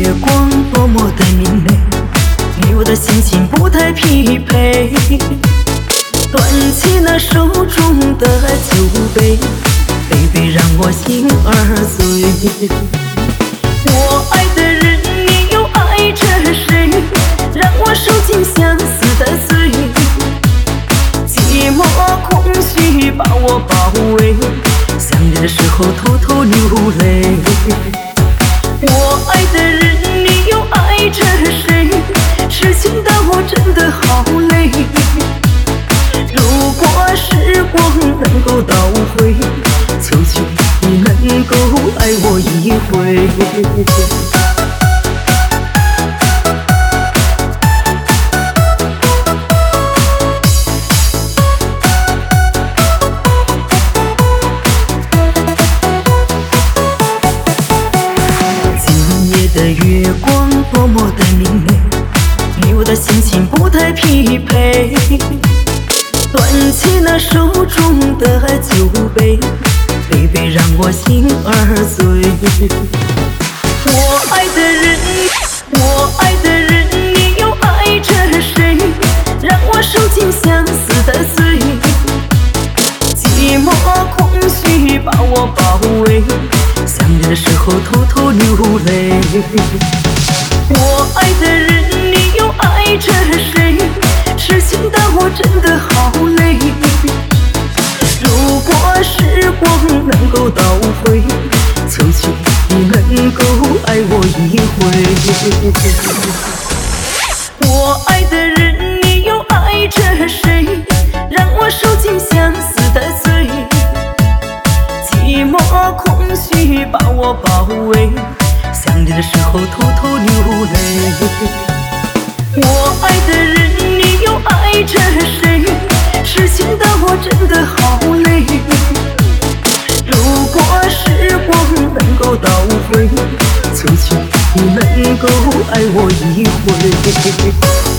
月光多么的明媚，与我的心情不太匹配。端起那手中的酒杯，杯杯让我心儿醉。我爱的人，你又爱着谁？让我受尽相思的罪。寂寞空虚把我包围，想你的时候偷偷流泪。我爱的人，你又爱着谁？痴情的我真的好累。如果时光能够倒回，求求你能够爱我一回。今夜的月光多么的明媚，与我的心情不太匹配。端起那手中的酒杯，杯杯让我心儿醉。我爱的人，我爱的人，你又爱着谁？让我受尽相思的罪。寂寞空虚把我包围，想你的时候偷偷流泪。我爱的人，你又爱着谁？痴情的我真的好累。如果时光能够倒回，求求你能够爱我一回。我爱的人，你又爱着谁？让我受尽相思的罪。寂寞空虚把我包围，想你的时候偷偷流泪。我爱的人，你又爱着谁？痴情的我真的好累。如果时光能够倒回，求求你能够爱我一回。